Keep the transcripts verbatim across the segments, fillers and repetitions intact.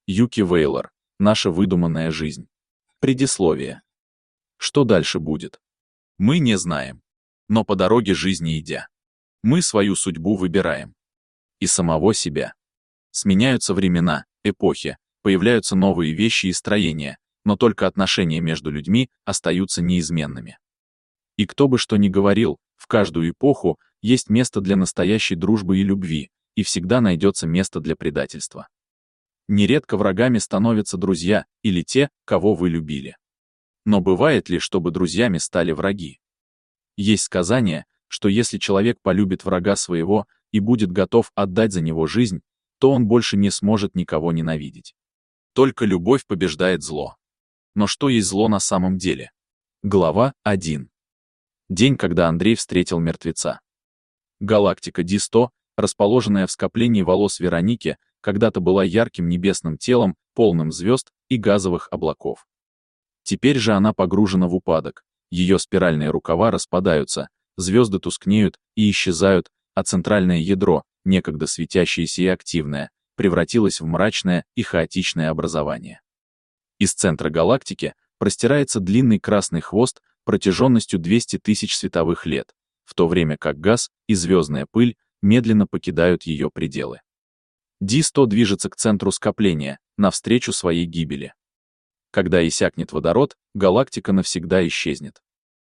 Юки Вейлор. Наша выдуманная жизнь. Предисловие. Что дальше будет? Мы не знаем. Но по дороге жизни идя, мы свою судьбу выбираем. И самого себя. Сменяются времена, эпохи, появляются новые вещи и строения, но только отношения между людьми остаются неизменными. И кто бы что ни говорил, в каждую эпоху есть место для настоящей дружбы и любви, и всегда найдется место для предательства. Нередко врагами становятся друзья или те, кого вы любили. Но бывает ли, чтобы друзьями стали враги? Есть сказание, что если человек полюбит врага своего и будет готов отдать за него жизнь, то он больше не сможет никого ненавидеть. Только любовь побеждает зло. Но что есть зло на самом деле? Глава один. День, когда Андрей встретил мертвеца. Галактика Ди сто, расположенная в скоплении волос Вероники, когда-то была ярким небесным телом, полным звезд и газовых облаков. Теперь же она погружена в упадок, ее спиральные рукава распадаются, звезды тускнеют и исчезают, а центральное ядро, некогда светящееся и активное, превратилось в мрачное и хаотичное образование. Из центра галактики простирается длинный красный хвост протяженностью двести тысяч световых лет, в то время как газ и звездная пыль медленно покидают ее пределы. Ди сто движется к центру скопления, навстречу своей гибели. Когда иссякнет водород, галактика навсегда исчезнет.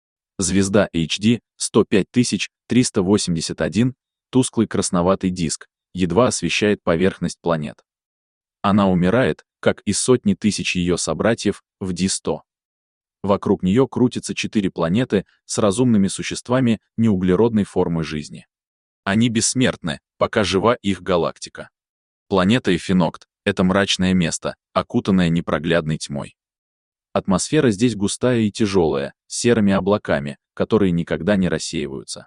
Звезда эйч ди сто пять тысяч триста восемьдесят один, тусклый красноватый диск, едва освещает поверхность планет. Она умирает, как и сотни тысяч ее собратьев, в Ди сто. Вокруг нее крутятся четыре планеты с разумными существами неуглеродной формы жизни. Они бессмертны, пока жива их галактика. Планета Эфинокт — это мрачное место, окутанное непроглядной тьмой. Атмосфера здесь густая и тяжелая, с серыми облаками, которые никогда не рассеиваются.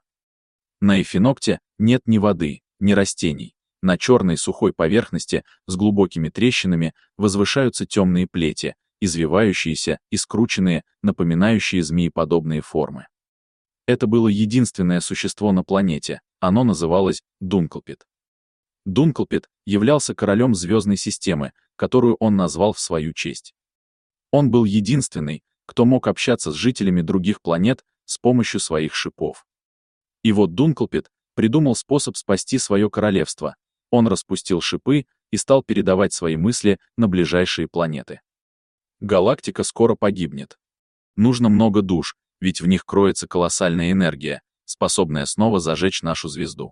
На Эфинокте нет ни воды, ни растений. На черной сухой поверхности с глубокими трещинами возвышаются темные плети, извивающиеся и скрученные, напоминающие змееподобные формы. Это было единственное существо на планете, оно называлось Дунклпит. Дунклпит являлся королем звездной системы, которую он назвал в свою честь. Он был единственный, кто мог общаться с жителями других планет с помощью своих шипов. И вот Дунклпит придумал способ спасти свое королевство. Он распустил шипы и стал передавать свои мысли на ближайшие планеты. Галактика скоро погибнет. Нужно много душ, ведь в них кроется колоссальная энергия, способная снова зажечь нашу звезду.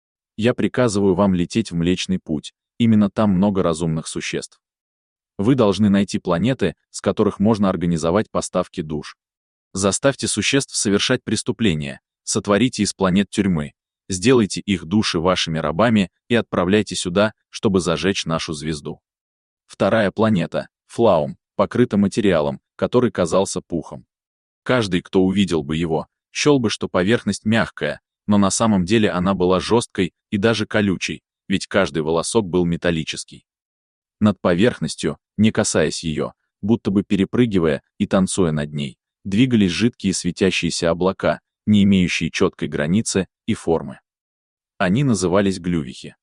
Я приказываю вам лететь в Млечный Путь, именно там много разумных существ. Вы должны найти планеты, с которых можно организовать поставки душ. Заставьте существ совершать преступления, сотворите из планет тюрьмы, сделайте их души вашими рабами и отправляйте сюда, чтобы зажечь нашу звезду. Вторая планета, Флаум, покрыта материалом, который казался пухом. Каждый, кто увидел бы его, счел бы, что поверхность мягкая, но на самом деле она была жесткой и даже колючей, ведь каждый волосок был металлический. Над поверхностью, не касаясь ее, будто бы перепрыгивая и танцуя над ней, двигались жидкие светящиеся облака, не имеющие четкой границы и формы. Они назывались глювихи.